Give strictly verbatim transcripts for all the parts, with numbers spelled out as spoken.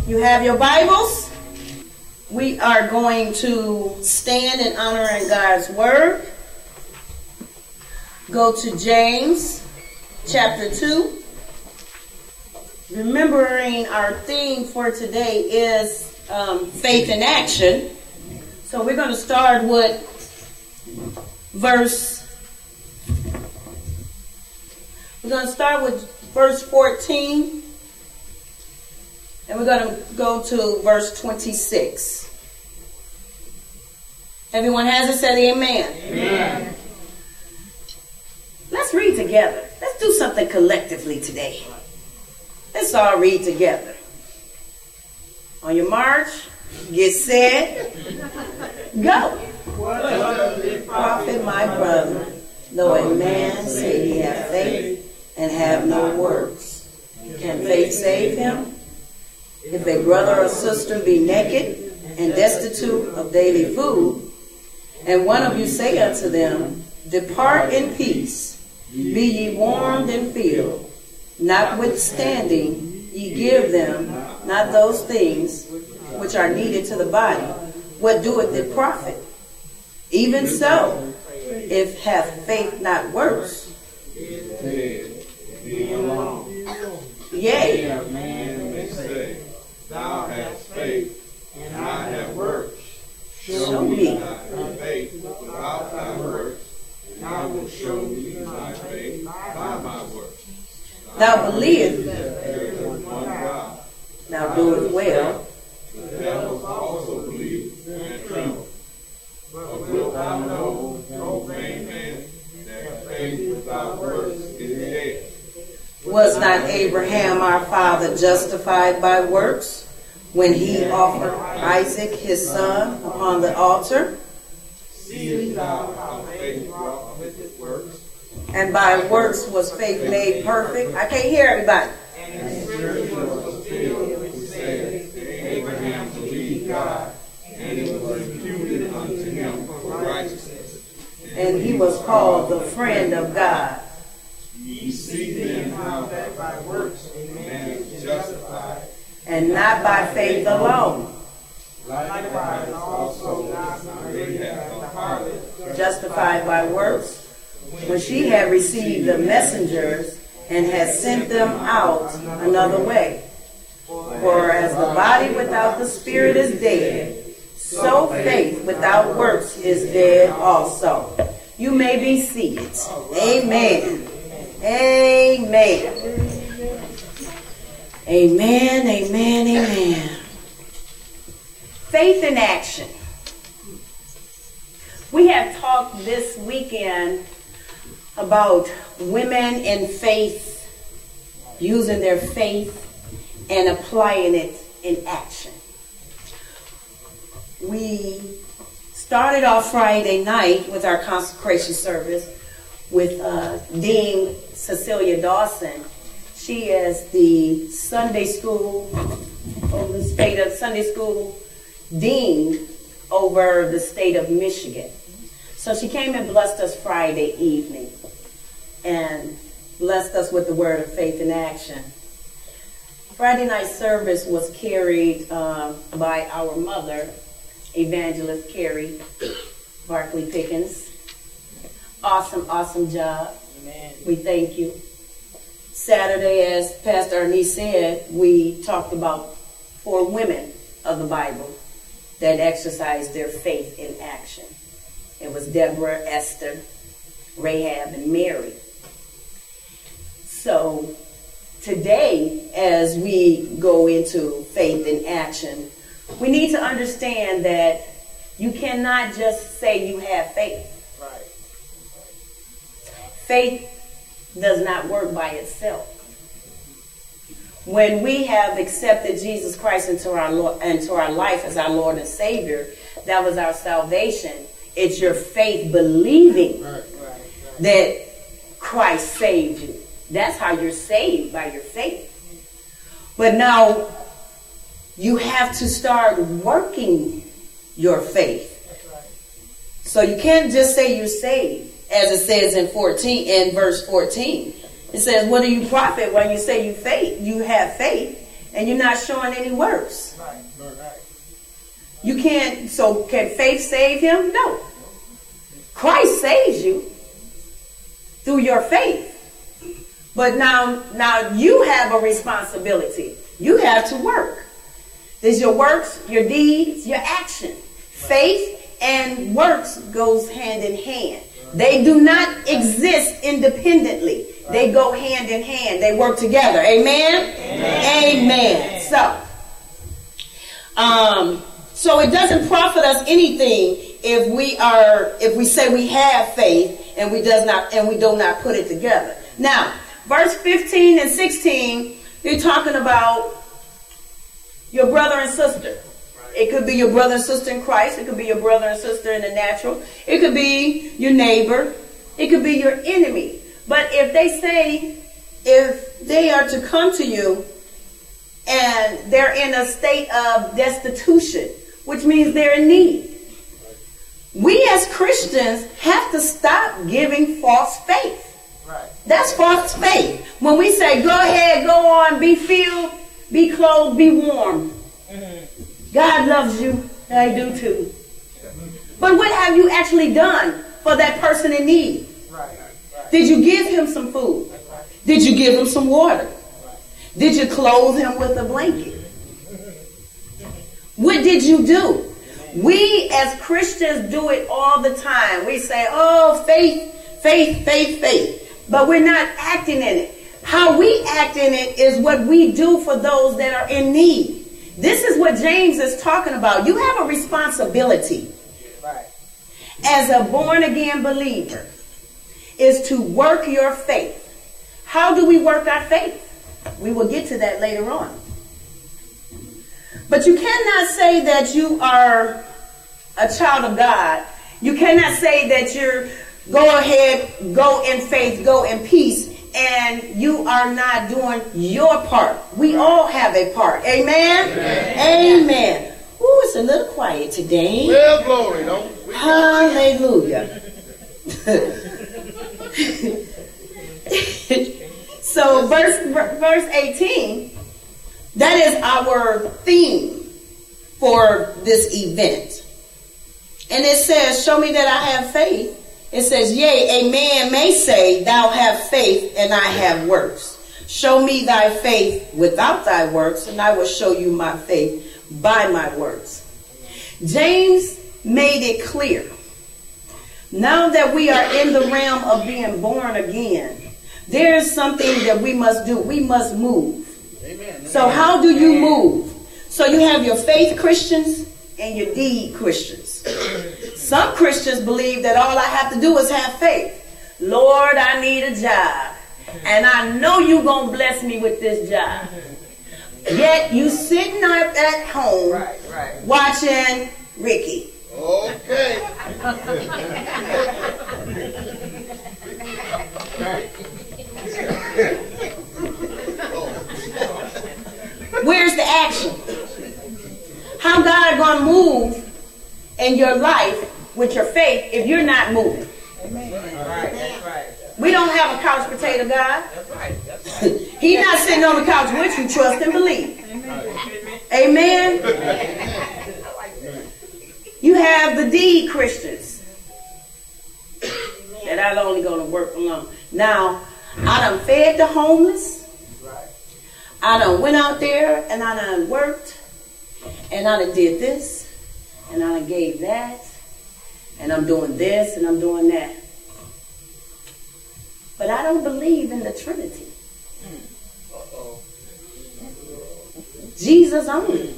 You have your Bibles. We are going to stand in honor of God's word. Go to James chapter two. Remembering our theme for today is um, faith in action. So we're going to start with verse. We're going to start with verse fourteen. And we're going to go to verse twenty-six. Everyone has it, said amen. Amen. Let's read together. Let's do something collectively today. Let's all read together. On your march, get set, go. What does it Profit, my brother, though a man say he have faith and have no works, can faith save him? If a brother or sister be naked and destitute of daily food, and one of you say unto them, depart in peace, be ye warmed and filled, notwithstanding ye give them not those things which are needed to the body, what doeth it profit? Even so, if hath faith not works, yea, thou hast faith, and I have works. show me. Thy faith without thy works, and I will show thee thy faith by my works. Thou believest, There is one God. thou doest well. The devils also believe and tremble. But wilt thou know, no vain man, that faith without works is dead. Was not Abraham our father justified by works when he offered Isaac his son upon the altar? Seest thou how faith wrought with its works? And by works was faith made perfect. I can't hear everybody. And scripture was fulfilled which saith, Abraham believed God, and it was imputed unto him for righteousness. And he was called the friend of God. Ye see then how that by works a man is justified, And not by faith alone, likewise also Rahab the harlot, justified by works, when she had received the messengers and had sent them out another way. For as the body without the spirit is dead, so faith without works is dead also. You may be seated. Amen. Amen. Amen, amen, amen. Faith in action. We have talked this weekend about women in faith, using their faith and applying it in action. We started off Friday night with our consecration service with uh, Dean Cecilia Dawson. She is the Sunday school, over the state of Sunday school dean over the state of Michigan. So she came and blessed us Friday evening and blessed us with the word of faith in action. Friday night service was carried uh, by our mother, Evangelist Carrie Barkley Pickens. Awesome, awesome job. Amen. We thank you. Saturday, as Pastor Ernie said, we talked about four women of the Bible that exercised their faith in action. It was Deborah, Esther, Rahab, and Mary. So today, as we go into faith in action, we need to understand that you cannot just say you have faith. Right. Faith does not work by itself. When we have accepted Jesus Christ into our Lord, into our life as our Lord and Savior, that was our salvation. It's your faith believing Right. Right. Right. that Christ saved you. That's how you're saved, by your faith. But now you have to start working your faith. So you can't just say you're saved, as it says in fourteen, in verse fourteen. It says, "What do you profit when you say you faith? You have faith, and you're not showing any works. You can't, so can faith save him? No. Christ saves you through your faith. But now, now you have a responsibility. You have to work. There's your works, your deeds, your action. Faith and works goes hand in hand. They do not exist independently. They go hand in hand. They work together. Amen? Amen. Amen. So, um, so it doesn't profit us anything if we are, if we say we have faith and we does not, and we do not put it together. Now, verse fifteen and sixteen, they're talking about your brother and sister. It could be your brother and sister in Christ. It could be your brother and sister in the natural. It could be your neighbor. It could be your enemy. But if they say, if they are to come to you and they're in a state of destitution, which means they're in need, we as Christians have to stop giving false faith. Right. That's false faith. When we say, go ahead, go on, be filled, be clothed, be warm. Mm-hmm. God loves you. I do too. But what have you actually done for that person in need? Right. Right. Did you give him some food? Right. Did you give him some water? Right. Did you clothe him with a blanket? What did you do? We as Christians do it all the time. We say, oh, faith, faith, faith, faith. But we're not acting in it. How we act in it is what we do for those that are in need. This is what James is talking about. You have a responsibility right. as a born-again believer is to work your faith. How do we work our faith? We will get to that later on. But you cannot say that you are a child of God. You cannot say that you're go ahead, go in faith, go in peace, and you are not doing your part. We all have a part. Amen? Amen. Amen. Ooh, it's a little quiet today. Well, glory, don't we? Hallelujah. So verse verse eighteen, that is our theme for this event. And it says, show me that I have faith. It says, yea, a man may say, thou have faith, and I have works. Show me thy faith without thy works, and I will show you my faith by my works. James made it clear. Now that we are in the realm of being born again, there is something that we must do. We must move. Amen. So how do you move? So you have your faith Christians and your deed Christians. Some Christians believe that all I have to do is have faith. Lord, I need a job. And I know you're going to bless me with this job. Yet you sitting up at home right, right. watching Ricky. Okay. Where's the action? How God going to move in your life with your faith if you're not moving? Amen. Right, that's right. We don't have a couch potato God. That's right. That's right. He's not sitting on the couch with you. Trust and believe. Amen. Amen. You have the deed Christians that are only going to work alone. Now, I done fed the homeless. I done went out there and I done worked and I done did this and I done gave that and I'm doing this and I'm doing that. But I don't believe in the Trinity. Uh-oh. Jesus only.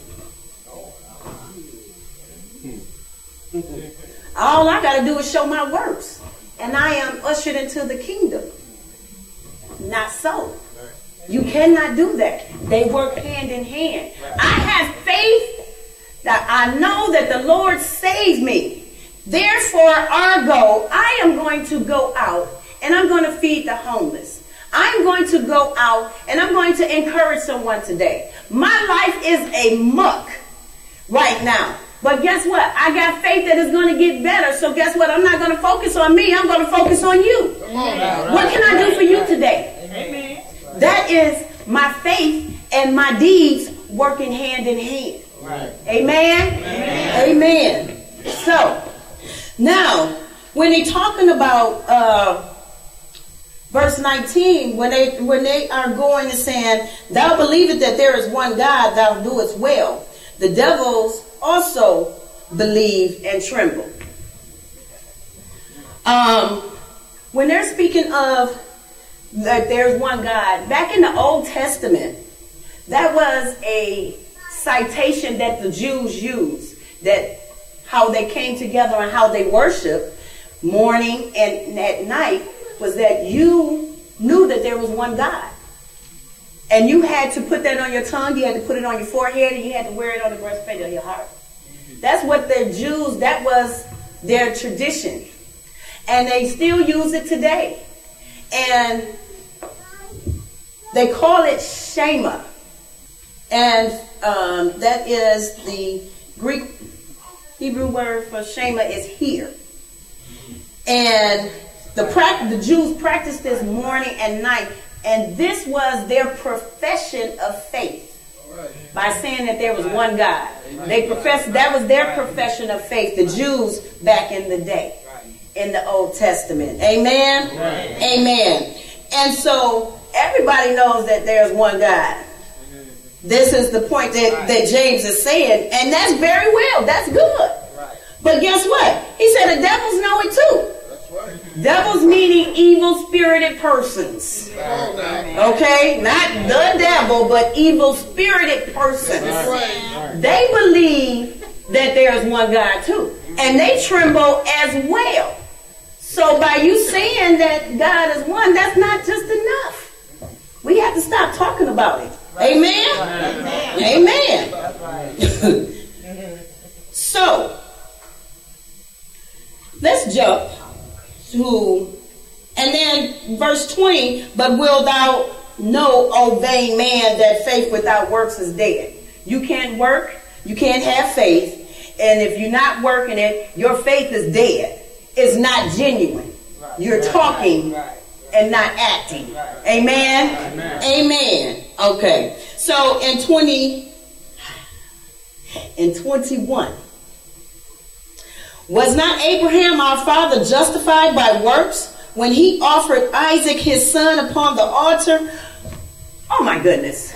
All I got to do is show my works. And I am ushered into the kingdom. Not so. You cannot do that. They work hand in hand. I have faith that I know that the Lord saved me. Therefore, ergo, I am going to go out and I'm going to feed the homeless. I'm going to go out and I'm going to encourage someone today. My life is a muck right now. But guess what? I got faith that it's going to get better. So guess what? I'm not going to focus on me. I'm going to focus on you. What can I do for you today? Amen. That is my faith and my deeds working hand in hand. Right. Amen? Amen. Amen. So, now, when they're talking about uh, verse nineteen, when they when they are going and saying, thou believest that there is one God, thou doest well. The devils also believe and tremble. Um, when they're speaking of that there's one God, back in the Old Testament, that was a citation that the Jews used, that how they came together and how they worship morning and at night, was that you knew that there was one God. And you had to put that on your tongue, you had to put it on your forehead, and you had to wear it on the breastplate of your heart. That's what the Jews, that was their tradition. And they still use it today. And they call it Shema. And um, that is the Greek Hebrew word for Shema is here. And the, the Jews practiced this morning and night. And this was their profession of faith. By saying that there was one God. They professed, that was their profession of faith. The Jews back in the day. In the Old Testament. Amen? Right. Amen. And so everybody knows that there's one God. This is the point that, right. that James is saying. And that's very well. That's good. Right. But guess what? He said the devils know it too. That's right. Devils meaning evil-spirited persons. Okay? Not the devil, but evil-spirited persons. Right. They believe that there's one God too. And they tremble as well. So by you saying that God is one, that's not just enough. We have to stop talking about it. Right. Amen? Right. Amen. Right. So, let's jump to, and then verse twenty, but will thou know, O vain man, that faith without works is dead. You can't work, you can't have faith, and if you're not working it, your faith is dead. It's not genuine. Right. You're talking right. Right. and not acting. Right. Amen? Amen? Amen. Okay. So in twenty, in twenty-one, was not Abraham our father justified by works when he offered Isaac his son upon the altar? Oh my goodness.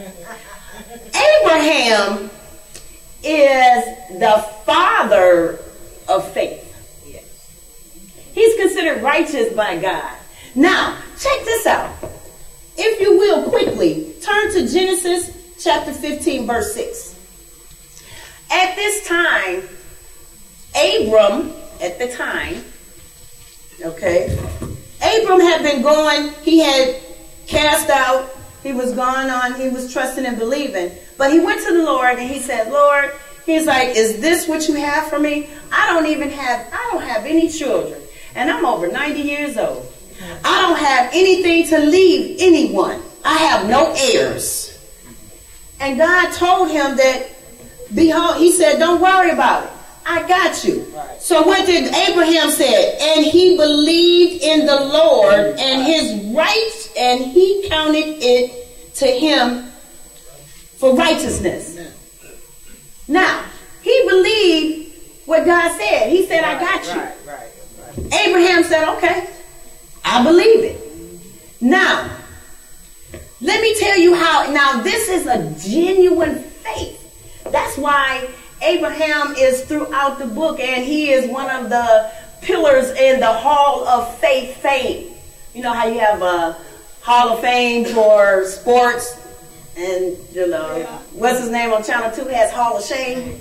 Abraham is the father of faith. He's considered righteous by God. Now, check this out. If you will, quickly, turn to Genesis chapter fifteen, verse six. At this time, Abram, at the time, okay, Abram had been going, he had cast out, he was gone on, he was trusting and believing. But he went to the Lord and he said, Lord, he's like, is this what you have for me? I don't even have, I don't have any children. And I'm over ninety years old. I don't have anything to leave anyone. I have no heirs. And God told him that, behold, he said, don't worry about it. I got you. Right. So what did Abraham say? And he believed in the Lord and his rights, and he counted it to him for righteousness. Amen. Now, he believed what God said. He said, right, I got you. Right, right. Abraham said, okay, I believe it. Now, let me tell you how, now this is a genuine faith. That's why Abraham is throughout the book, and he is one of the pillars in the Hall of Faith fame. You know how you have a Hall of Fame for sports, and you know, yeah. What's his name on Channel two has Hall of Shame.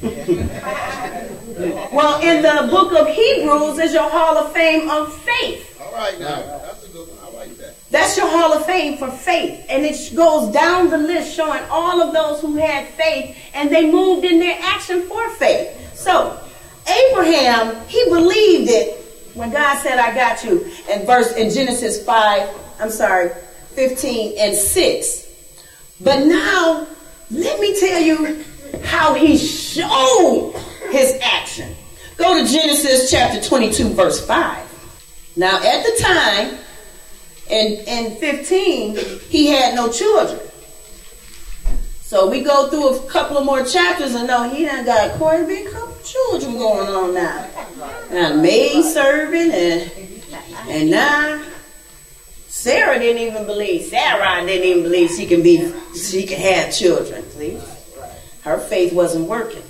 Well, in the book of Hebrews is your Hall of Fame of faith. All right, now that's a good one. I like that. That's your Hall of Fame for faith, and it goes down the list showing all of those who had faith, and they moved in their action for faith. So Abraham, he believed it when God said, "I got you." In verse in Genesis five, I'm sorry, fifteen and six. But now, let me tell you how he showed his action. Go to Genesis chapter twenty-two, verse five. Now, at the time, in, in fifteen, he had no children. So we go through a couple of more chapters and know he done got quite a big couple children going on now. Now maid servant and and now Sarah didn't even believe. Sarah didn't even believe she can be she can have children. See? Her faith wasn't working.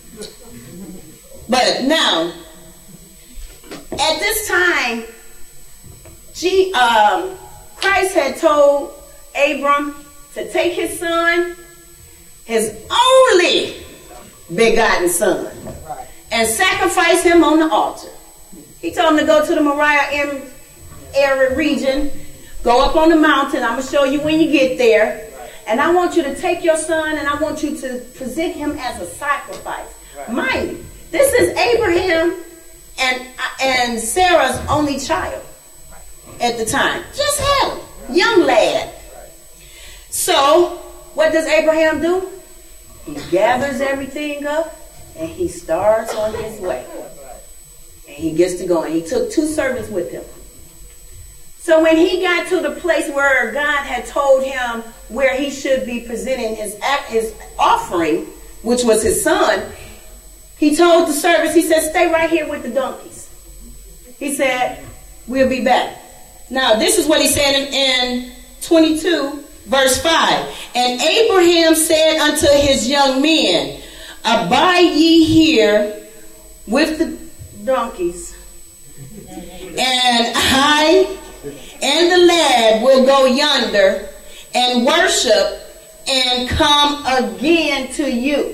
But now, at this time, she, um, Christ had told Abram to take his son, his only begotten son, and sacrifice him on the altar. He told him to go to the Moriah area region, go up on the mountain. I'm going to show you when you get there. And I want you to take your son and I want you to present him as a sacrifice. Mind you, this is Abraham and, and Sarah's only child at the time. Just him, young lad. So, what does Abraham do? He gathers everything up and he starts on his way. And he gets to go. And he took two servants with him. So when he got to the place where God had told him where he should be presenting his, his offering, which was his son, he told the servants, he said, stay right here with the donkeys. He said, we'll be back. Now, this is what he said in, in twenty-two, verse five. And Abraham said unto his young men, abide ye here with the donkeys, and I and the lad will go yonder and worship and come again to you.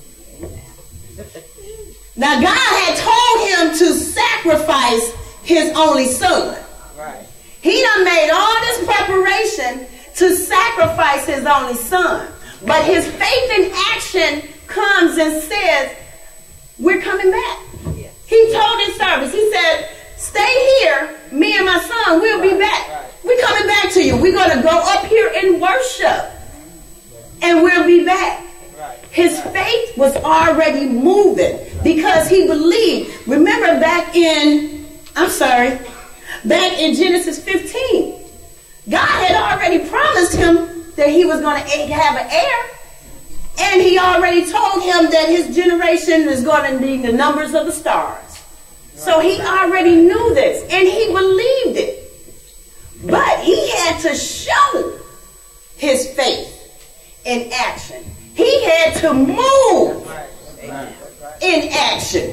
Now God had told him to sacrifice his only son. Right. He done made all this preparation to sacrifice his only son. But his faith in action comes and says, we're coming back. Yeah. He told his servants, he said, stay here, me and my son, we'll be back. Right. We're coming back to you. We're going to go up here and worship. And we'll be back. Right. His right. faith was already moving because he believed. Remember back in, I'm sorry, back in Genesis fifteen, God had already promised him that he was going to have an heir. And he already told him that his generation is going to be the numbers of the stars. So he already knew this, and he believed it. But he had to show his faith in action. He had to move in action.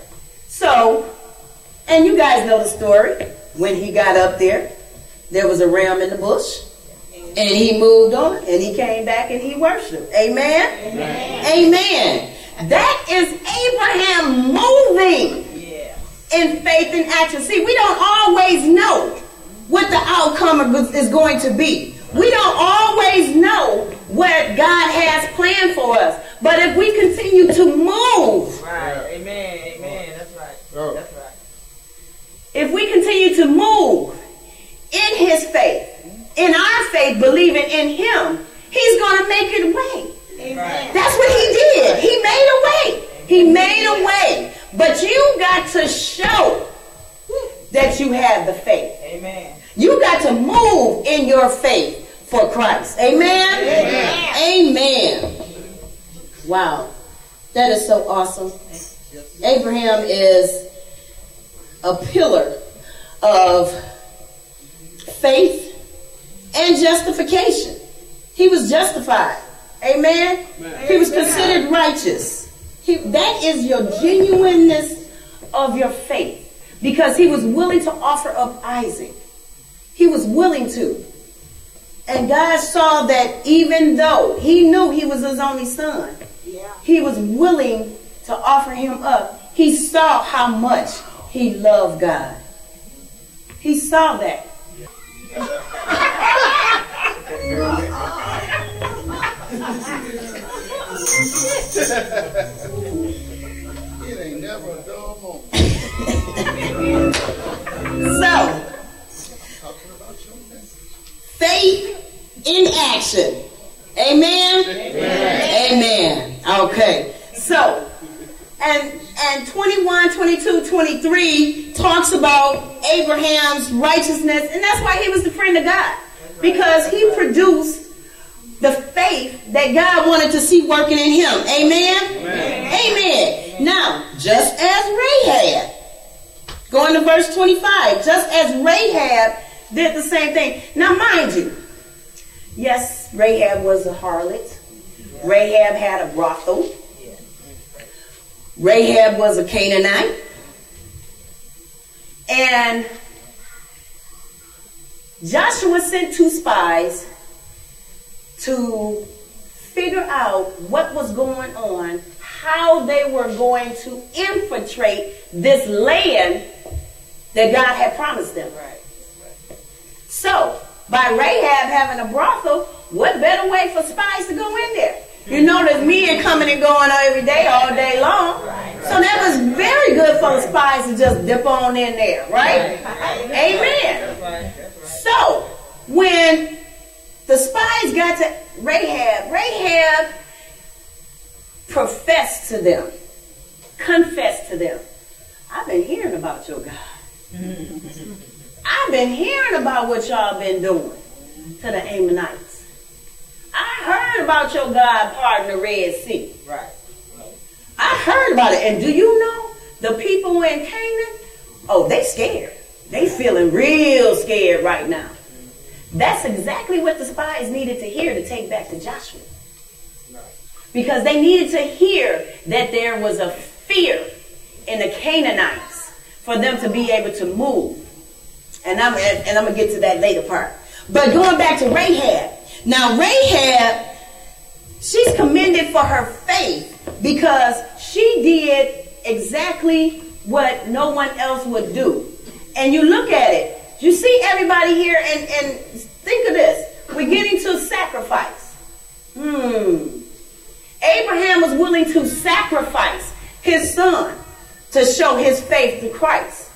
So, and you guys know the story. When he got up there, there was a ram in the bush, and he moved on, and he came back and he worshiped. Amen? Amen. Amen. That is Abraham moving in faith and action. See, we don't always know what the outcome is going to be. We don't always know what God has planned for us. But if we continue to move, right? Amen. Amen. That's right. Oh. That's right. If we continue to move in His faith, in our faith, believing in Him, He's going to make it way. Amen. That's what He did. He made a way. He made a way. But you got to show that you have the faith. Amen. You got to move in your faith for Christ. Amen? Amen. Amen. Wow. That is so awesome. Abraham is a pillar of faith and justification. He was justified. Amen? Amen. He was considered righteous. He, that is your genuineness of your faith. Because he was willing to offer up Isaac. He was willing to. And God saw that even though he knew he was his only son, yeah. he was willing to offer him up. He saw how much he loved God. He saw that. It ain't never a dull moment. So, faith in action. Amen? Amen. Amen. Okay. So, and and twenty-one, twenty-two, twenty-three talks about Abraham's righteousness, and that's why he was the friend of God. Because he produced the faith that God wanted to see working in him. Amen? Amen. Amen. Now, just as Rahab, going to verse twenty-five, just as Rahab did the same thing. Now, mind you, yes, Rahab was a harlot. Rahab had a brothel. Rahab was a Canaanite. And Joshua sent two spies to figure out what was going on, how they were going to infiltrate this land that God had promised them. Right. So, by Rahab having a brothel, what better way for spies to go in there? You know, there's men coming and going every day, all day long. So that was very good for the spies to just dip on in there, right? Amen. So, when the spies got to Rahab, Rahab professed to them, confessed to them, I've been hearing about your God. I've been hearing about what y'all been doing to the Ammonites. I heard about your God parting the Red Sea. Right. I heard about it. And do you know the people in Canaan? Oh, they scared. They feeling real scared right now. That's exactly what the spies needed to hear to take back to Joshua. Because they needed to hear that there was a fear in the Canaanites for them to be able to move. And I'm, and I'm going to get to that later part. But going back to Rahab. Now, Rahab, she's commended for her faith because she did exactly what no one else would do. And you look at it, you see everybody here, and, and think of this. We're getting to sacrifice. Hmm. Abraham was willing to sacrifice his son to show his faith to Christ.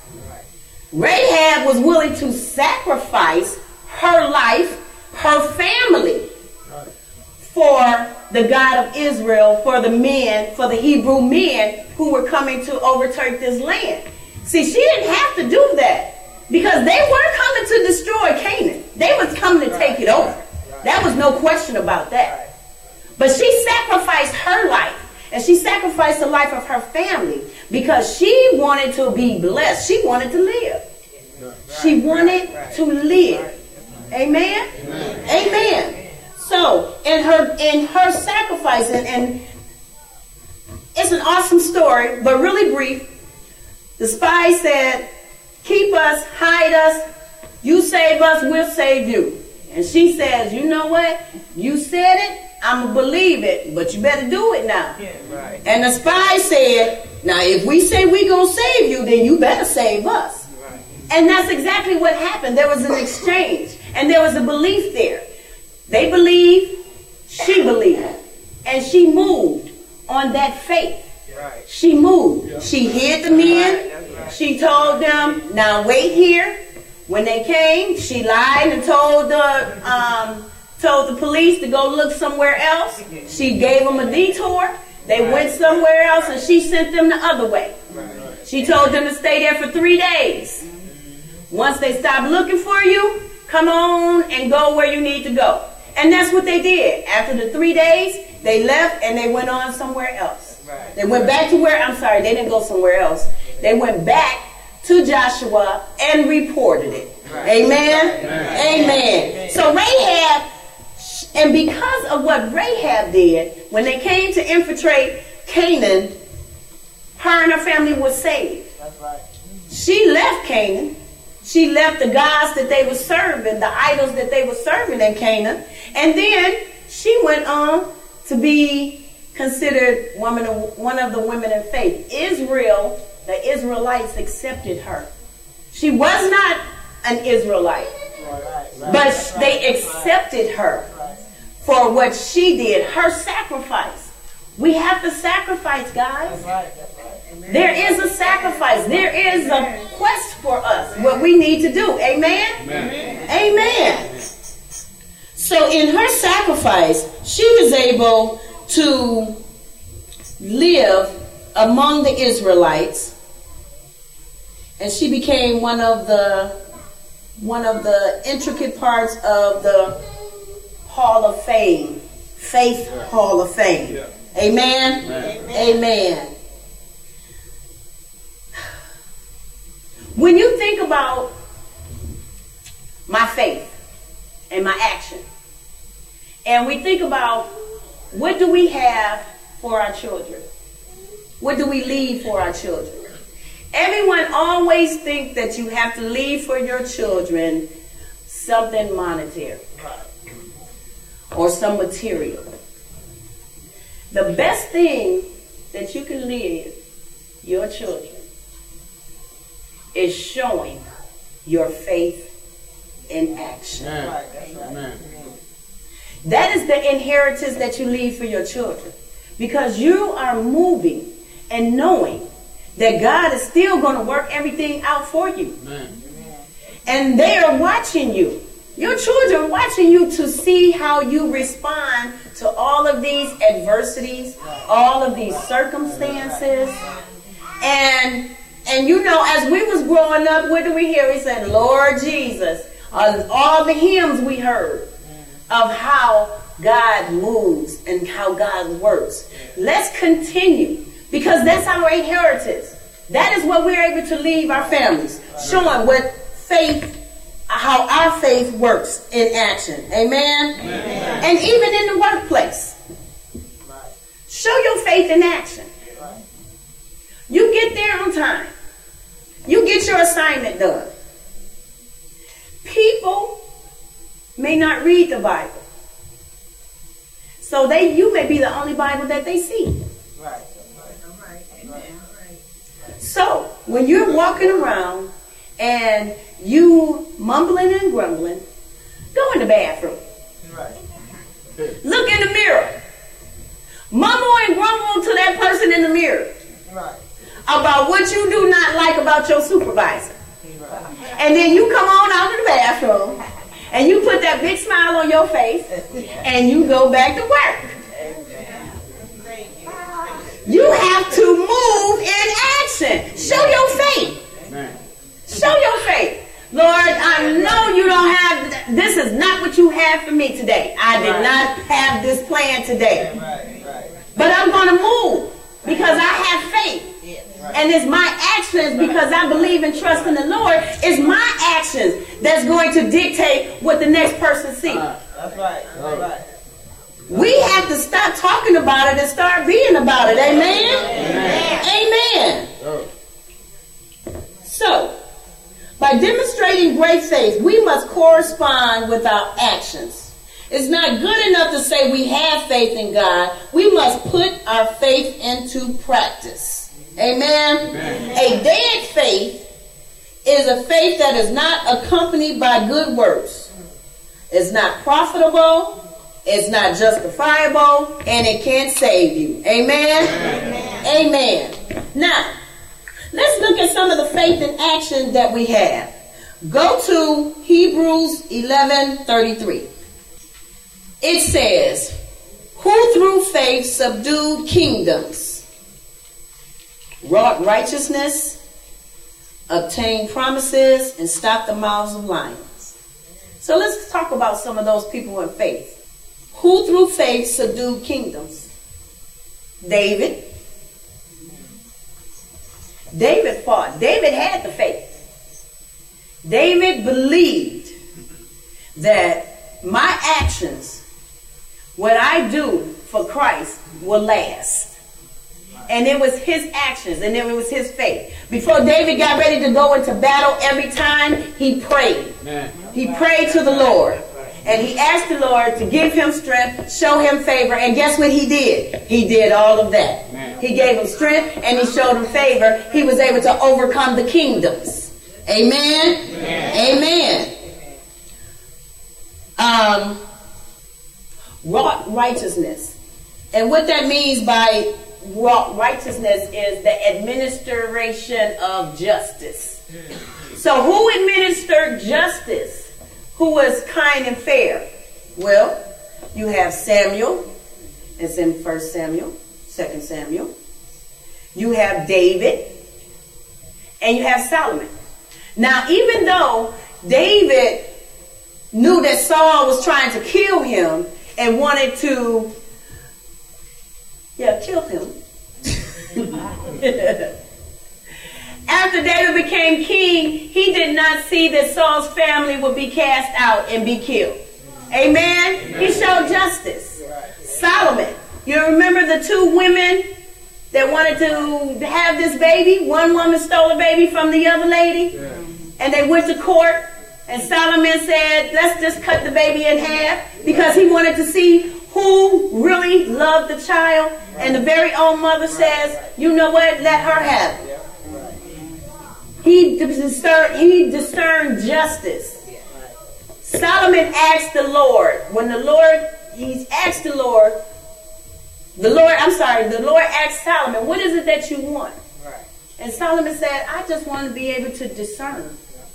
Rahab was willing to sacrifice her life, her family, for the God of Israel, for the men, for the Hebrew men who were coming to overtake this land. See, she didn't have to do that because they were coming to destroy Canaan. They was coming to take it over. That was no question about that. But she sacrificed her life, and she sacrificed the life of her family because she wanted to be blessed. She wanted to live. She wanted to live. Amen? Amen. Amen. So, in her in her sacrifice, and, and it's an awesome story, but really brief. The spy said, keep us, hide us, you save us, we'll save you. And she says, you know what? You said it, I'm going to believe it, but you better do it now. Yeah, right. And the spy said, now if we say we're going to save you, then you better save us. Right. And that's exactly what happened. There was an exchange, and there was a belief there. They believed, she believed, and she moved on that faith. Right. She moved. Yeah. She hid the men. Right. Right. She told them, now wait here. When they came, she lied and told the um, told the police to go look somewhere else. She gave them a detour. They right. went somewhere else, and she sent them the other way. Right. She told them to stay there for three days. Once they stopped looking for you, come on and go where you need to go. And that's what they did. After the three days, they left and they went on somewhere else. Right. They went back to where, I'm sorry, they didn't go somewhere else. They went back to Joshua and reported it. Right. Amen? Amen? Amen. So Rahab, and because of what Rahab did, when they came to infiltrate Canaan, her and her family was saved. That's right. She left Canaan. She left the gods that they were serving, the idols that they were serving in Canaan. And then she went on to be considered woman of, one of the women in faith. Israel, the Israelites accepted her. She was not an Israelite, right, right, but right, they accepted her right. for what she did, her sacrifice. We have to sacrifice, guys. That's right, that's right. There is a sacrifice. There is a quest for us, what we need to do. Amen? Amen. Amen. So in her sacrifice, she was able to live among the Israelites, and she became one of the one of the intricate parts of the Hall of Fame. Faith yeah. Hall of Fame. Yeah. Amen? Amen. Amen. When you think about my faith and my action, and we think about what do we have for our children? What do we leave for our children? Everyone always thinks that you have to leave for your children something monetary or some material. The best thing that you can leave your children is showing your faith in action. Amen. That is the inheritance that you leave for your children, because you are moving and knowing that God is still going to work everything out for you. Amen. And they are watching you. Your children are watching you to see how you respond to all of these adversities, all of these circumstances. And and you know, as we was growing up, what do we hear? We said, Lord Jesus. Uh, all the hymns we heard of how God moves and how God works. Let's continue, because that's our inheritance. That is what we're able to leave our families, showing what faith, how our faith works in action. Amen? Amen. And even in the workplace, show your faith in action. You get there on time. You get your assignment done. People may not read the Bible, so they you may be the only Bible that they see. Right. Right. Amen. So when you're walking around and you mumbling and grumbling, go in the bathroom. Right. Look in the mirror. Mumble and grumble to that person in the mirror. Right. About what you do not like about your supervisor. And then you come on out of the bathroom and you put that big smile on your face and you go back to work. You have to move in action. Show your faith. Show your faith. Lord, I know you don't have, this is not what you have for me today. I did not have this plan today. But I'm going to move because I have faith. And it's my actions, because I believe and trust in the Lord, it's my actions that's going to dictate what the next person sees. That's right. That's right. We have to stop talking about it and start being about it. Amen? Amen. Amen. So, by demonstrating great faith, we must correspond with our actions. It's not good enough to say we have faith in God. We must put our faith into practice. Amen? Amen. A dead faith is a faith that is not accompanied by good works. It's not profitable. It's not justifiable. And it can't save you. Amen? Amen? Amen. Now, let's look at some of the faith and action that we have. Go to Hebrews eleven thirty-three. It says, who through faith subdued kingdoms, wrought righteousness, obtained promises, and stopped the mouths of lions. So let's talk about some of those people in faith. Who through faith subdued kingdoms? David. David fought. David had the faith. David believed that my actions, what I do for Christ, will last. And it was his actions, and it was his faith. Before David got ready to go into battle, every time he prayed. Man. He prayed to the Lord. And he asked the Lord to give him strength, show him favor. And guess what he did? He did all of that. Man. He gave him strength and he showed him favor. He was able to overcome the kingdoms. Amen? Amen. Amen. Um, wrought righteousness. And what that means by wrought righteousness is the administration of justice. So who administered justice? Who was kind and fair? Well, you have Samuel. It's in First Samuel, Second Samuel. You have David. And you have Solomon. Now, even though David knew that Saul was trying to kill him and wanted to, yeah, kill him. After David became king, he did not see that Saul's family would be cast out and be killed. Amen? Amen. He showed justice. Solomon, you remember the two women that wanted to have this baby? One woman stole a baby from the other lady, yeah. And they went to court, and Solomon said, let's just cut the baby in half, because he wanted to see who really loved the child. And the very own mother says, you know what, let her have it. He discerned, he discerned justice. Solomon asked the Lord, when the Lord, he asked the Lord, the Lord, I'm sorry, the Lord asked Solomon, what is it that you want? And Solomon said, I just want to be able to discern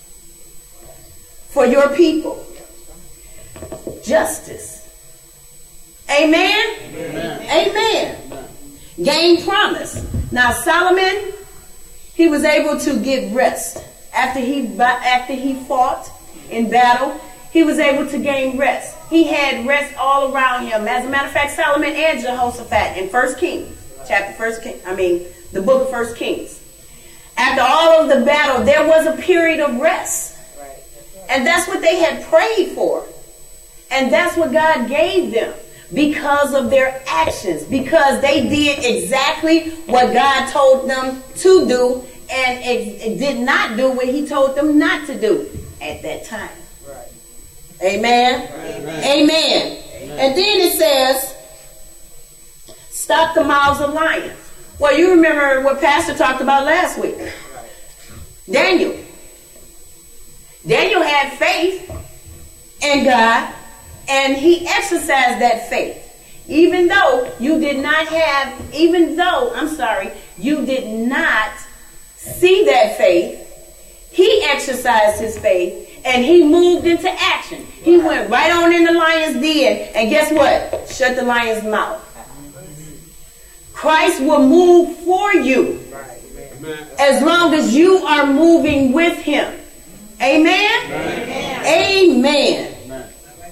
for your people. Justice. Amen? Amen. Amen. Amen. Gain promise. Now Solomon, he was able to get rest. After he, after he fought in battle, he was able to gain rest. He had rest all around him. As a matter of fact, Solomon and Jehoshaphat in First Kings, chapter First King, I mean, the book of First Kings. After all of the battle, there was a period of rest. And that's what they had prayed for. And that's what God gave them because of their actions. Because they did exactly what God told them to do and it did not do what he told them not to do at that time. Right. Amen? Right. Amen. Amen. Amen. And then it says, stop the mouths of lions. Well, you remember what Pastor talked about last week. Right. Daniel. Daniel had faith in God, and he exercised that faith. Even though you did not have, even though, I'm sorry, you did not see that faith, he exercised his faith, and he moved into action. He went right on in the lion's den, and guess what? Shut the lion's mouth. Christ will move for you as long as you are moving with him. Amen? Amen. Amen. Amen.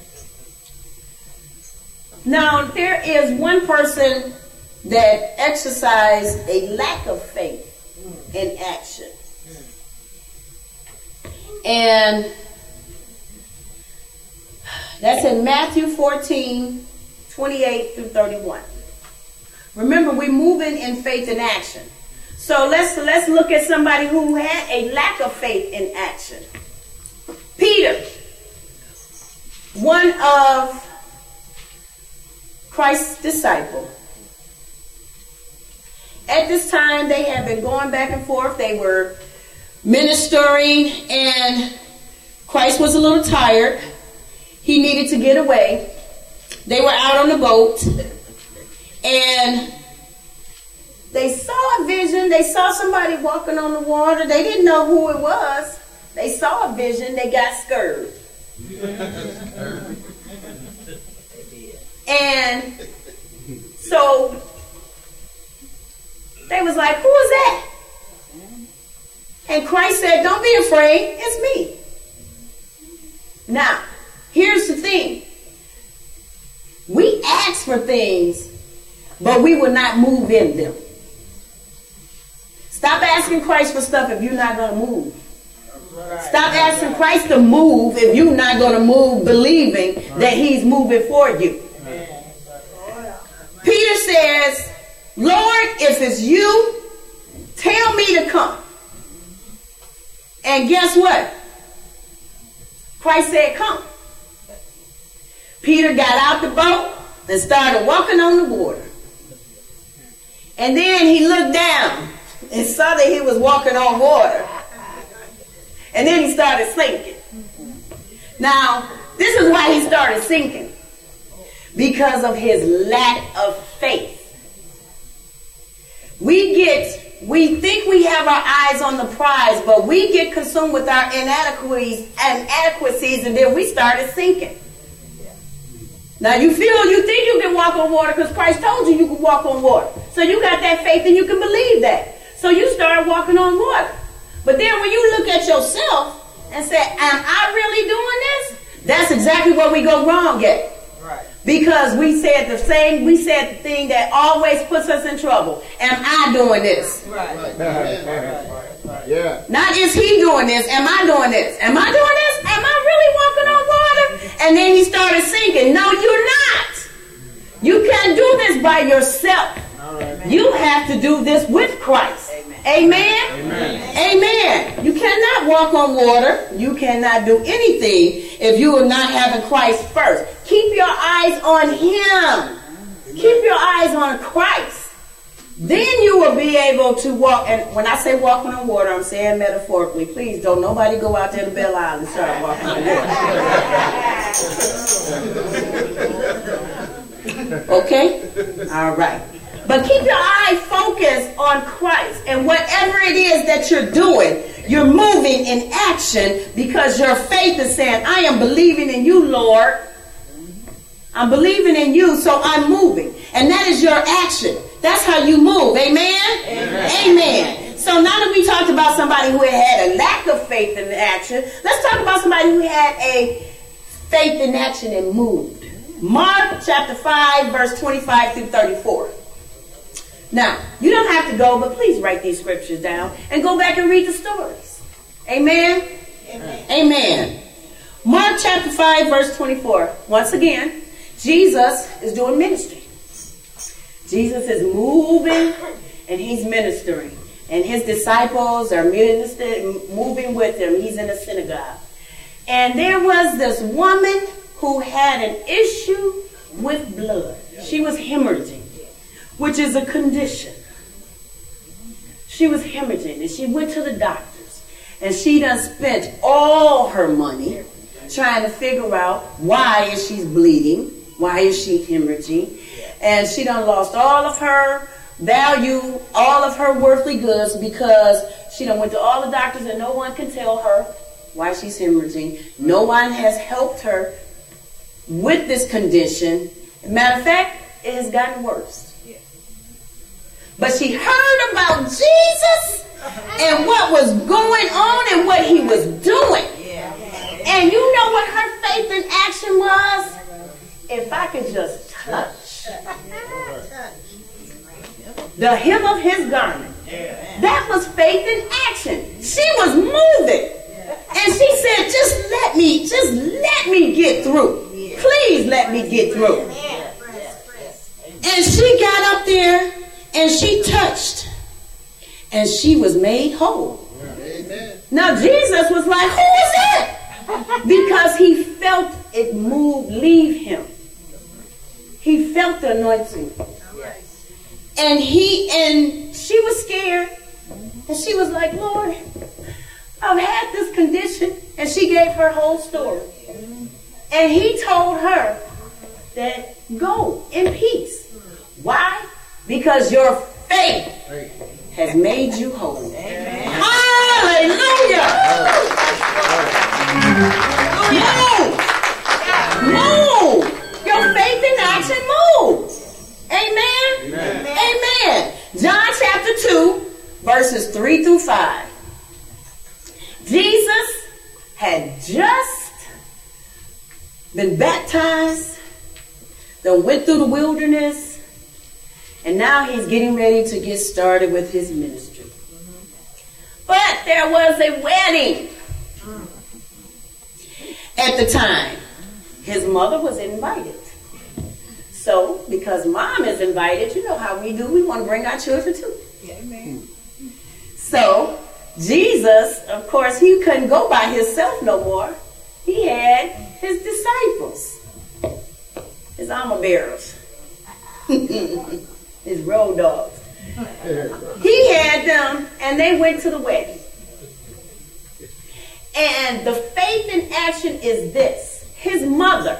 Now, there is one person that exercised a lack of faith in action. And that's in Matthew fourteen, twenty-eight through thirty-one. Remember, we're moving in faith and action. So let's let's look at somebody who had a lack of faith in action. Peter, one of Christ's disciples. At this time, they had been going back and forth. They were ministering, and Christ was a little tired. He needed to get away. They were out on the boat, and they saw a vision. They saw somebody walking on the water. They didn't know who it was. They saw a vision. They got scared. And so they was like, who is that? And Christ said, don't be afraid. It's me. Now, here's the thing. We ask for things, but we will not move in them. Stop asking Christ for stuff if you're not going to move. Stop asking Christ to move if you're not going to move believing that he's moving for you. Peter says, Lord, if it's you, tell me to come. And guess what? Christ said, come. Peter got out the boat and started walking on the water. And then he looked down and saw that he was walking on water. And then he started sinking. Now, this is why he started sinking. Because of his lack of faith. We get, we think we have our eyes on the prize, but we get consumed with our inadequacies and inadequacies, and then we started sinking. Now you feel, you think you can walk on water because Christ told you you could walk on water. So you got that faith and you can believe that. So you start walking on water. But then when you look at yourself and say, am I really doing this? That's exactly where we go wrong at. Right. Because we said the same, we said the thing that always puts us in trouble. Am I doing this? Right. Right. Right. Yeah. Not is he doing this? Am I doing this? Am I doing this? Am I really walking on water? And then he started sinking. No, you're not. You can't do this by yourself. Right. You have to do this with Christ. Amen. Amen. Amen. You cannot walk on water. You cannot do anything if you are not having Christ first. Keep your eyes on him. Keep your eyes on Christ. Then you will be able to walk. And when I say walking on water, I'm saying metaphorically. Please don't nobody go out there to Belle Isle and start walking on water. Okay? All right. But keep your eye focused on Christ. And whatever it is that you're doing, you're moving in action because your faith is saying, I am believing in you, Lord. I'm believing in you, so I'm moving. And that is your action. That's how you move. Amen? Amen. Amen. So now that we talked about somebody who had a lack of faith in action, let's talk about somebody who had a faith in action and moved. Mark chapter five, verse twenty-five through thirty-four. Now, you don't have to go, but please write these scriptures down and go back and read the stories. Amen? Amen. Amen. Mark chapter five, verse twenty-four. Once again, Jesus is doing ministry. Jesus is moving and he's ministering. And his disciples are ministering, moving with him. He's in a synagogue. And there was this woman who had an issue with blood. She was hemorrhaging, which is a condition. She was hemorrhaging and she went to the doctors. And she done spent all her money trying to figure out why is she bleeding. Why is she hemorrhaging? And she done lost all of her value, all of her worldly goods because she done went to all the doctors and no one can tell her why she's hemorrhaging. No one has helped her with this condition. Matter of fact, it has gotten worse. But she heard about Jesus and what was going on and what he was doing. And you know what her faith in action was? If I could just touch the hem of his garment. That was faith in action. She was moving. And she said, just let me, just let me get through. Please let me get through. And she got up there and she touched. And she was made whole. Now Jesus was like, who is that? Because he felt it move, leave him. He felt the anointing. And he and she was scared. And she was like, Lord, I've had this condition. And she gave her whole story. And he told her that go in peace. Why? Because your faith has made you whole. Amen. Hallelujah! Move! Move! Your faith in action moves. Amen? Amen. Amen. John chapter two, verses three through five. Jesus had just been baptized, then went through the wilderness, and now he's getting ready to get started with his ministry. But there was a wedding at the time. His mother was invited. So, because mom is invited, you know how we do. We want to bring our children too. Amen. So, Jesus, of course, he couldn't go by himself no more. He had his disciples, his armor bearers, his road dogs. He had them, and they went to the wedding. And the faith in action is this. His mother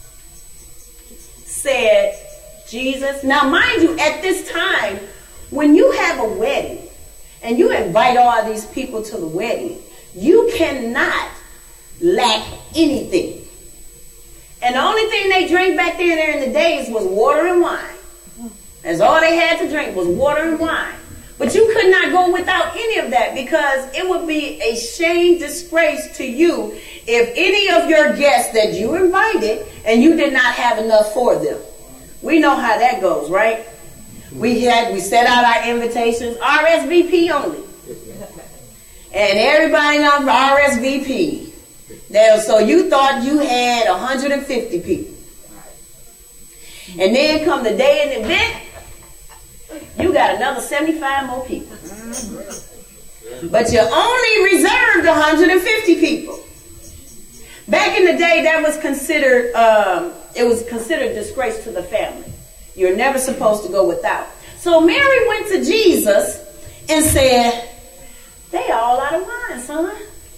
said, Jesus, now mind you, at this time, when you have a wedding and you invite all these people to the wedding, you cannot lack anything. And the only thing they drank back then there in the days was water and wine. That's all they had to drink was water and wine. But you could not go without any of that, because it would be a shame, disgrace to you if any of your guests that you invited and you did not have enough for them. We know how that goes, right? We had we set out our invitations, R S V P only. And everybody on R S V P. Now, so you thought you had one hundred fifty people. And then come the day of the event, you got another seventy-five more people. But you only reserved one hundred fifty people. Back in the day, that was considered, um, it was considered disgrace to the family. You're never supposed to go without. So Mary went to Jesus and said, they all out of wine, son.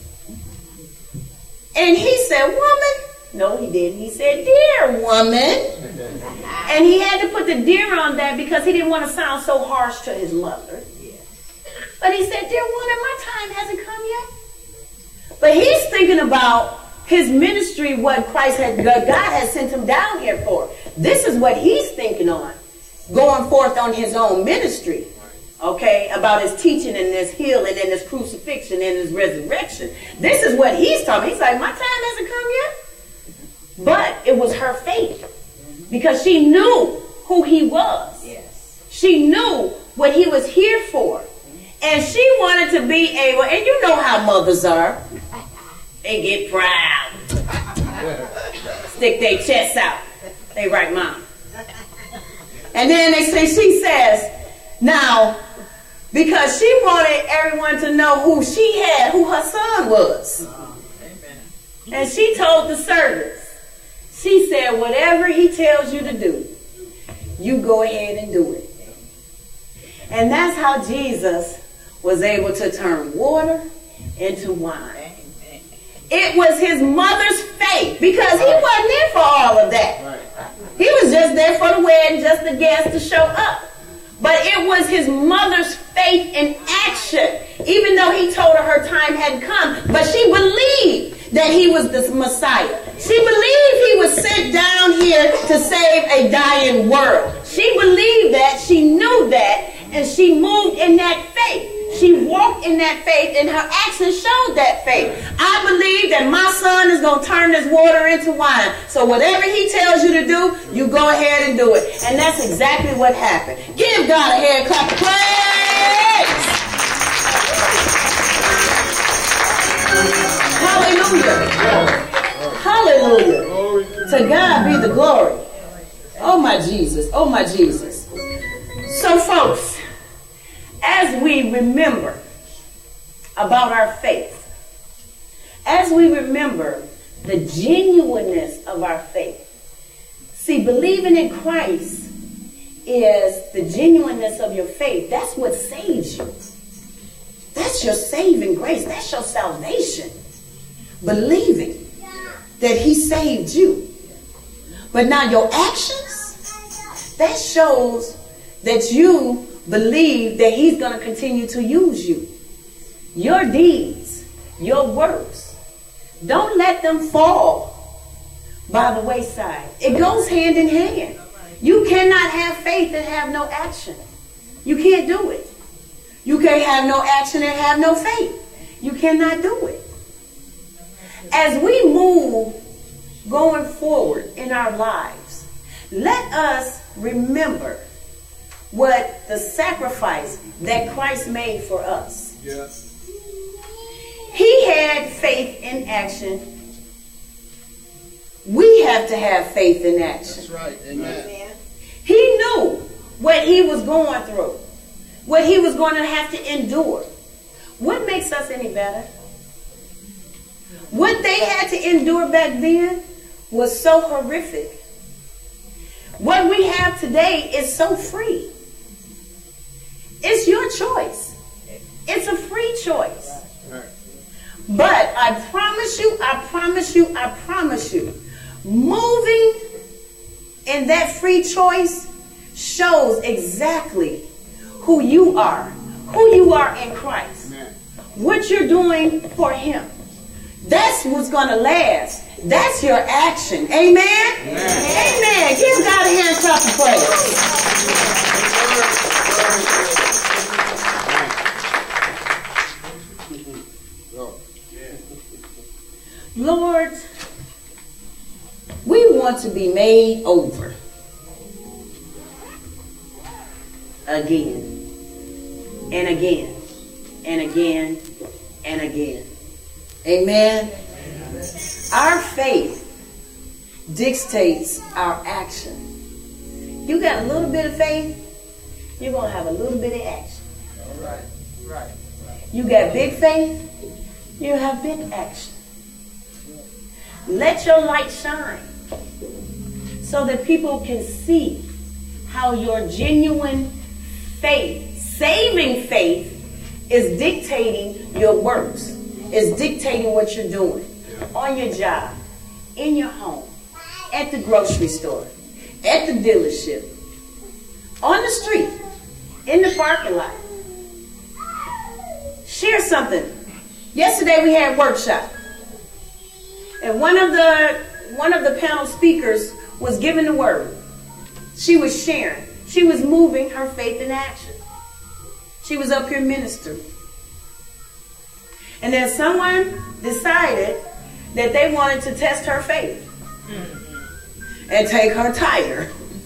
And he said, woman. No, he didn't. He said, dear woman. And he had to put the dear on that because he didn't want to sound so harsh to his mother. But he said, dear woman, my time hasn't come yet. But he's thinking about his ministry, what Christ had, God had sent him down here for. This is what he's thinking on, going forth on his own ministry. Okay, about his teaching and his healing and his crucifixion and his resurrection. This is what he's talking. He's like, my time hasn't come yet. But it was her faith, because she knew who he was. Yes. She knew what he was here for. And she wanted to be able, and you know how mothers are. They get proud. Stick their chests out. They right, mom. And then they say, she says, now, because she wanted everyone to know who she had, who her son was. And she told the servants, she said, whatever he tells you to do, you go ahead and do it. And that's how Jesus was able to turn water into wine. It was his mother's faith, because he wasn't there for all of that. He was just there for the wedding, just the guests to show up. But it was his mother's faith in action, even though he told her her time hadn't come. But she believed that he was the Messiah. She believed he was sent down here to save a dying world. She believed that, she knew that, and she moved in that faith. She walked in that faith, and her actions showed that faith. I believe that my son is going to turn this water into wine. So whatever he tells you to do, you go ahead and do it. And that's exactly what happened. Give God a hand clap of praise. Hallelujah. Hallelujah. To God be the glory. Oh my Jesus. Oh my Jesus. So folks, as we remember about our faith, as we remember the genuineness of our faith, see, believing in Christ is the genuineness of your faith. That's what saves you. That's your saving grace. That's your salvation. Believing that he saved you. But now your actions, that shows that you believe that he's going to continue to use you. Your deeds, your works, don't let them fall by the wayside. It goes hand in hand. You cannot have faith and have no action. You can't do it. You can't have no action and have no faith. You cannot do it. As we move going forward in our lives, let us remember what the sacrifice that Christ made for us. Yes. He had faith in action. We have to have faith in action. That's right. Amen. He knew what he was going through, what he was going to have to endure. What makes us any better? What they had to endure back then was so horrific. What we have today is so free. It's your choice. It's a free choice. But I promise you, I promise you, I promise you, moving in that free choice shows exactly who you are, who you are in Christ, what you're doing for him. That's what's going to last. That's your action. Amen? Amen. Amen. Give God a hand clap of praise. Lord, we want to be made over again and again and again and again. Amen. Our faith dictates our action. You got a little bit of faith, you're going to have a little bit of action. All right. Right. You got big faith, you have big action. Let your light shine so that people can see how your genuine faith, saving faith, is dictating your works, is dictating what you're doing on your job, in your home, at the grocery store, at the dealership, on the street, in the parking lot. Share something. Yesterday we had a workshop, and one of the one of the panel speakers was giving the word. She was sharing. She was moving her faith in action. She was up here ministering. And then someone decided that they wanted to test her faith and take her tire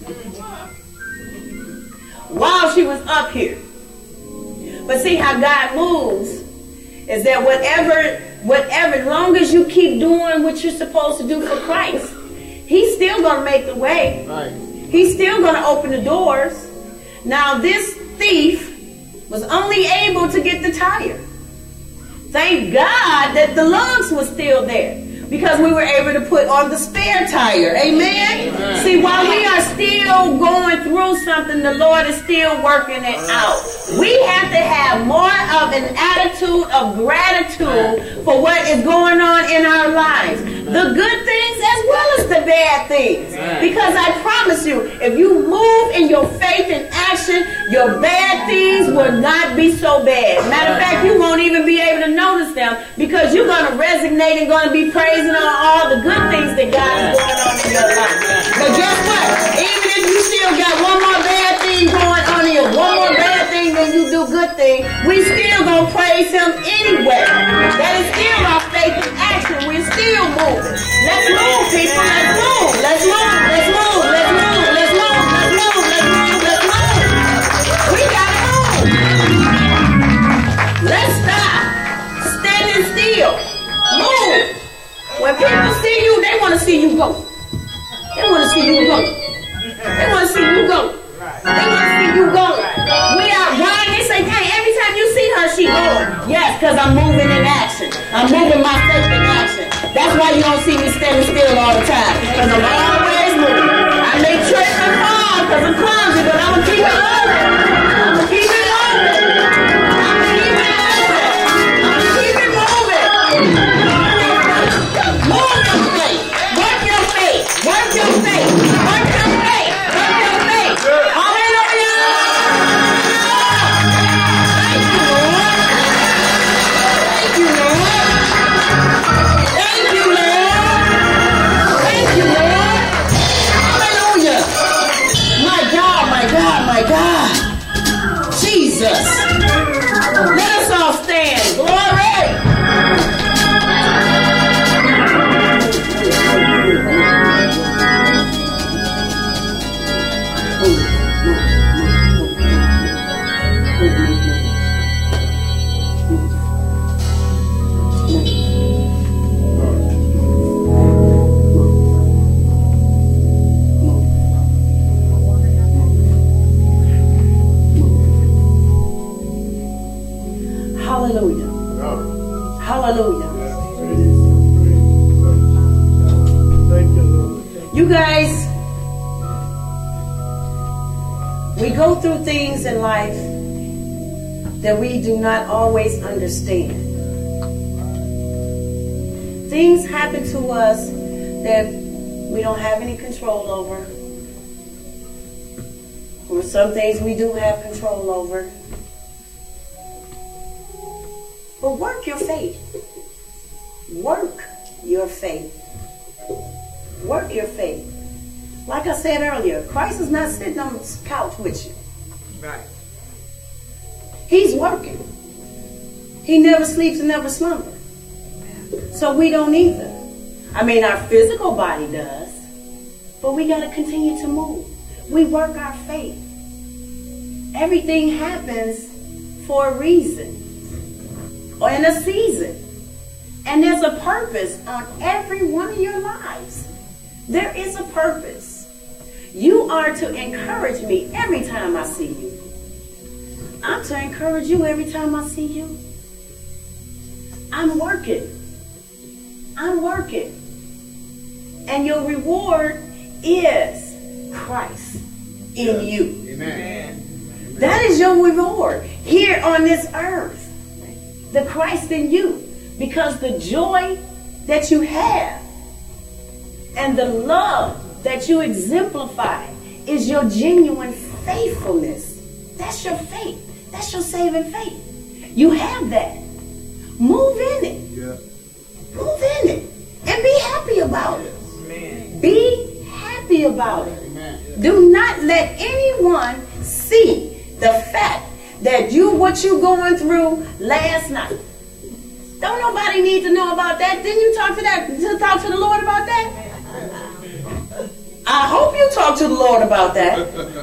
while she was up here. But see how God moves is that whatever, whatever, as long as you keep doing what you're supposed to do for Christ, He's still going to make the way. Right. He's still going to open the doors. Now this thief was only able to get the tire. Thank God that the lugs was still there, because we were able to put on the spare tire. Amen? Amen. See, while we are still going through something, the Lord is still working it out. We have to have more of an attitude of gratitude for what is going on in our lives. The good things as well as the bad things. Because I promise you, if you move in your faith and action, your bad things will not be so bad. Matter of fact, you won't even be able to notice them, because you're going to resonate and going to be praising on all the good things that God is going on in your life. But guess what? Even if you still got one more bad thing going on in you, one more bad thing than you do good thing, we still going to praise Him anyway. That is still our faith in action. We're still moving. Let's move, people. Let's move. Let's move. Let's move. Let's move. Let's move. Let's move. Let's move. Let's move. We gotta move. Let's stop standing still. Move. When people see you, they want to see you go. They want to see you go. They want to see you go. They want to see you go. We are why they say, hey, every time you see her, she going. Yes, because I'm moving in action. I'm moving my faith in action. That's why you don't see me standing still all the time. Because I'm always moving. I may trip and fall because I'm clumsy, but I'm going to keep it moving. I'm going to keep it moving. I'm going to keep it moving. I'm going to keep it moving. Move your faith. Work your faith. Work your faith. Work your faith. Work your faith. Hallelujah. Thank you, Lord. Thank you, Lord. Thank you, Lord. Thank you, Lord. Hallelujah. My God, my God, my God. Jesus. Let us all stand. Glory. Hallelujah. Hallelujah. You guys, we go through things in life that we do not always understand. Things happen to us that we don't have any control over. Or some things we do have control over. But work your faith. Work your faith. Work your faith. Like I said earlier, Christ is not sitting on the couch with you. Right. He's working. He never sleeps and never slumbers. So we don't either. I mean, our physical body does. But we got to continue to move. We work our faith. Everything happens for a reason or in a season. And there's a purpose on every one of your lives. There is a purpose. You are to encourage me every time I see you. I'm to encourage you every time I see you. I'm working. I'm working. And your reward is Christ in you. Amen. That is your reward here on this earth. The Christ in you. Because the joy that you have and the love that you exemplify is your genuine faithfulness. That's your faith. That's your saving faith. You have that. Move in it. Yeah. Move in it. And be happy about it. Amen. Be happy about it. Amen. Do not let anyone see the fact that you, what you going through last night. Don't nobody need to know about that. Didn't you talk to that, to talk to the Lord about that? I hope you talked to the Lord about that.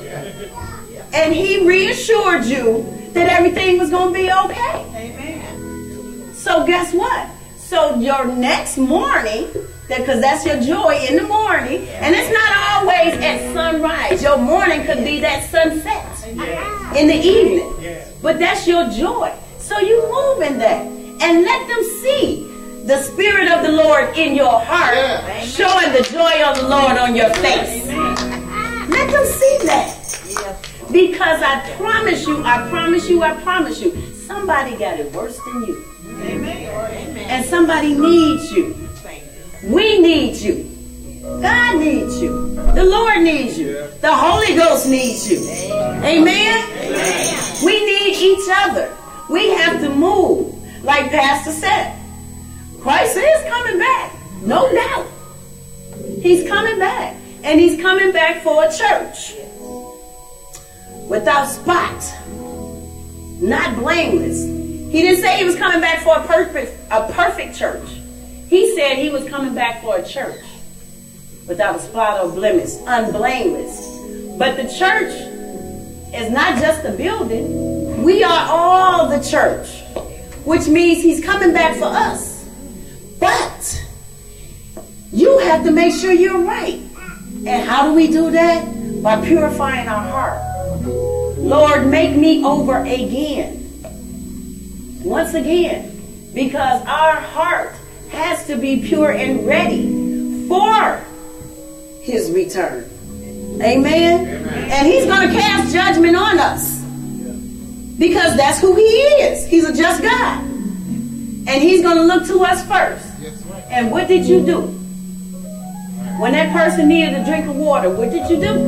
And he reassured you that everything was going to be okay. Amen. So guess what? So your next morning, because that's your joy in the morning, and it's not always at sunrise. Your morning could be that sunset in the evening. But that's your joy. So you move in that. And let them see the Spirit of the Lord in your heart, Yeah. showing the joy of the Lord on your face. Let them see that. Because I promise you, I promise you, I promise you, somebody got it worse than you. Amen. And somebody needs you. We need you. God needs you. The Lord needs you. The Holy Ghost needs you. Amen? Amen. We need each other. We have to move. Like Pastor said, Christ is coming back. No doubt. He's coming back. And he's coming back for a church without spot, not blameless. He didn't say he was coming back for a perfect, a perfect church. He said he was coming back for a church without a spot or blemish, unblameless. But the church is not just a building. We are all the church, which means he's coming back for us. But you have to make sure you're right. And how do we do that? By purifying our heart. Lord, make me over again. Once again. Because our heart has to be pure and ready for his return. Amen? Amen. And he's going to cast judgment on us. Because that's who he is. He's a just God. And he's going to look to us first. And what did you do? When that person needed a drink of water, what did you do?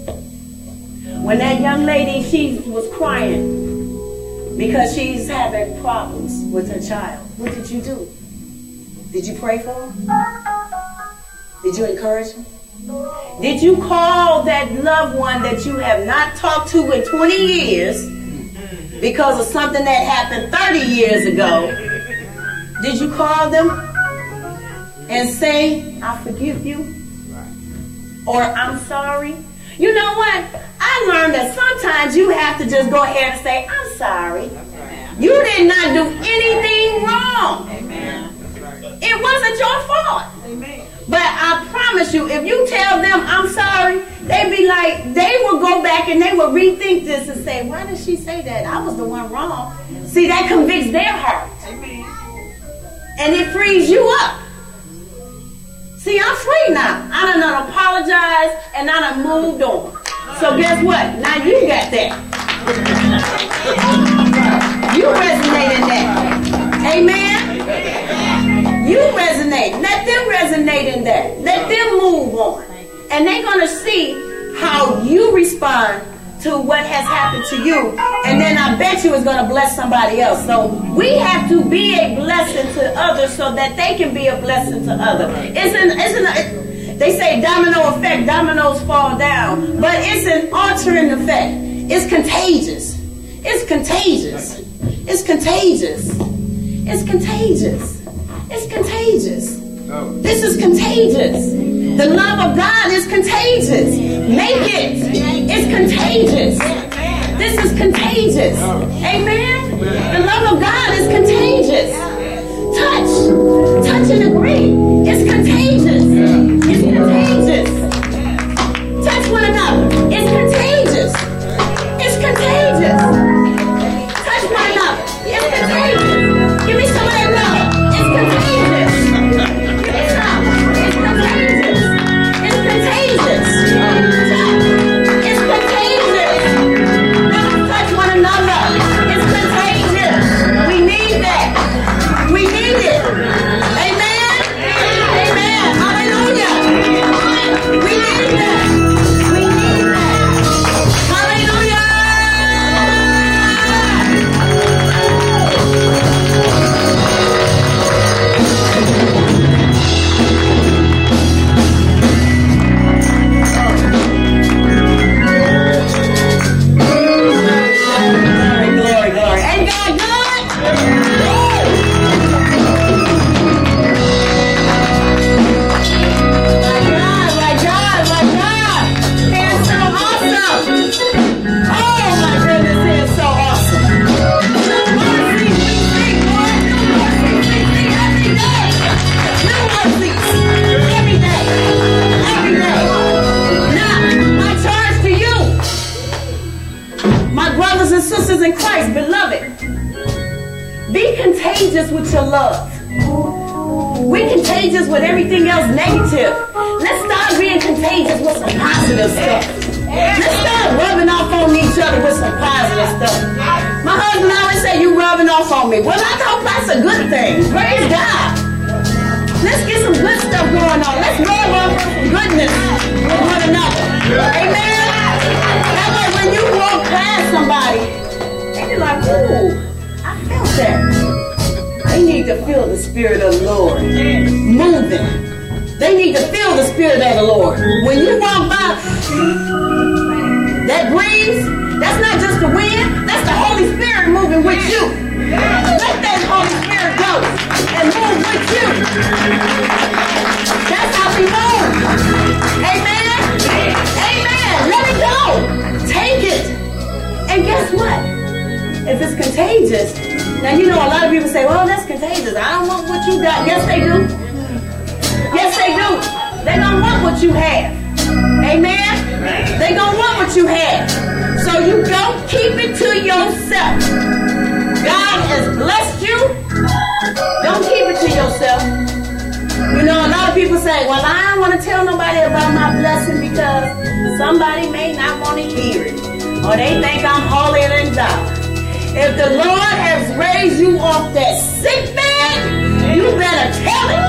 When that young lady, she was crying because she's having problems with her child, what did you do? Did you pray for her? Did you encourage her? Did you call that loved one that you have not talked to in twenty years because of something that happened thirty years ago? Did you call them and say, I forgive you? Or I'm sorry? You know what? I learned that sometimes you have to just go ahead and say, I'm sorry. You did not do anything wrong. It wasn't your fault. But I promise you, if you tell them I'm sorry, they be like, they will go back and they will rethink this and say, why did she say that? I was the one wrong. See, that convicts their heart. And it frees you up. See, I'm free now. I done, done apologized and I done moved on. So guess what? Now you got that. You resonate in that. Amen? You resonate. Let them resonate in that. Let them move on. And they're going to see how you respond to what has happened to you. And then I bet you it's going to bless somebody else. So we have to be a blessing to others so that they can be a blessing to others. It's an, it's an, they say domino effect, dominoes fall down. But it's an altering effect. It's contagious. It's contagious. It's contagious. It's contagious. It's contagious. This is contagious. The love of God is contagious. Make it. It's contagious. This is contagious. Amen. The love of God is contagious. Touch. Touch and agree. It's contagious. It's contagious. Touch one another. It's contagious. It's contagious. Touch one another. It's contagious. Give me some of that love. It's contagious. Give me some. It's contagious. It's contagious. Touch. It's contagious. Let us touch one another. It's contagious. We need that. We need it. Amen. Amen. Hallelujah. We need that. We need that. Hallelujah. Glory, glory, glory. Ain't God good? My God, my God, my God. He is so awesome. Oh my goodness, he is so awesome. New mercies we see, Lord. New mercies we see every day. New mercies every day. Every day. Now, my charge to you, my brothers and sisters in Christ, beloved, be contagious with your love. We're contagious with everything else negative. Let's start being contagious with some positive stuff. Let's start rubbing off on each other with some positive stuff. My husband always say, you rubbing off on me. Well, I hope that's a good thing. Praise God. Let's get some good stuff going on. Let's rub off some goodness with one another. Amen. That way when you walk past somebody, they be like, ooh, I felt that. They need to feel the Spirit of the Lord moving. They need to feel the Spirit of the Lord. When you walk by that breeze, that's not just the wind, that's the Holy Spirit moving with you. Let that Holy Spirit go and move with you. That's how we move. Amen? Amen. Let it go. Take it. And guess what? If it's contagious, now you know a lot of people say, well, that's contagious. I don't want what you got. Yes, they do. Yes, they do. They don't want what you have. Amen? They don't want what you have. So you don't keep it to yourself. God has blessed you. Don't keep it to yourself. You know, a lot of people say, well, I don't want to tell nobody about my blessing because somebody may not want to hear it. Or they think I'm holier than thou. If the Lord has raised you off that sick bed, you better tell it.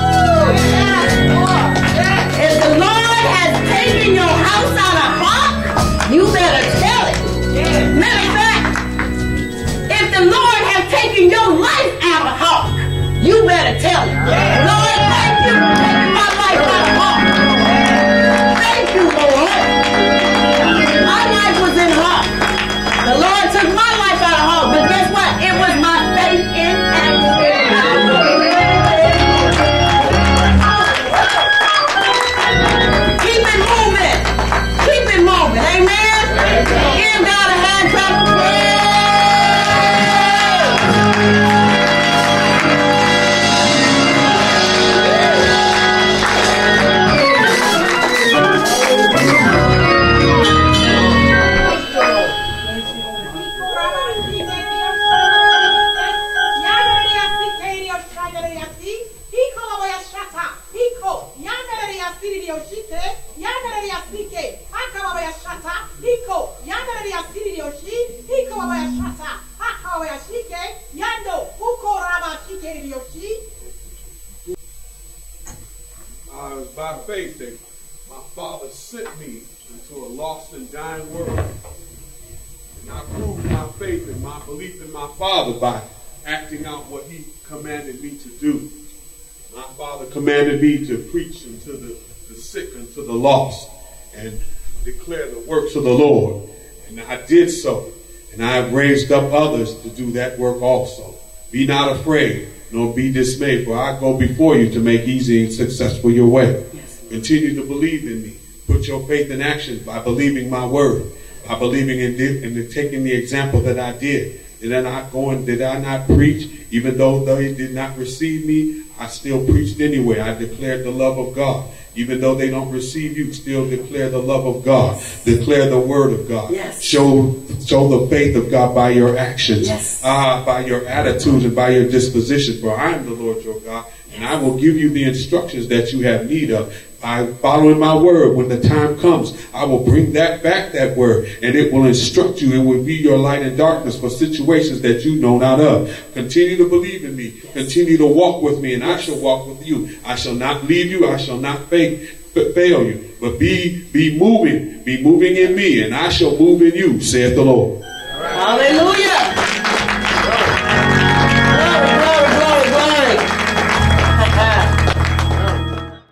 If the Lord has taken your house out of hock, you better tell it. Matter of fact, if the Lord has taken your life out of hock, you better tell it. Lord, thank you for taking my life out of hock. Thank you, Lord. My life was in hock. The Lord took my life out of hock, but guess what? It was my faith in action. Keep it moving. Keep it moving. Amen? Give God a hand clap of praise. Uh, it was by faith that my Father sent me into a lost and dying world. And I proved my faith and my belief in my Father by acting out what He commanded me to do. My Father commanded me to preach unto the, the sick and to the lost and declare the works of the Lord. And I did so. And I have raised up others to do that work also. Be not afraid, nor be dismayed, for I go before you to make easy and successful your way. Yes. Continue to believe in me. Put your faith in action by believing my word, by believing in it and taking the example that I did. Did I not go and did I not preach? Even though they did not receive me, I still preached anyway. I declared the love of God. Even though they don't receive you, still declare the love of God. Yes. Declare the word of God. Yes. Show show the faith of God by your actions, yes. uh, by your attitudes, and by your disposition. For I am the Lord your God, and I will give you the instructions that you have need of. By following my word, when the time comes, I will bring that back, that word, and it will instruct you. It will be your light in darkness for situations that you know not of. Continue to believe in me. Continue to walk with me, and I shall walk with you. I shall not leave you. I shall not fail, fail you. But be, be moving. Be moving in me, and I shall move in you, saith the Lord. Hallelujah.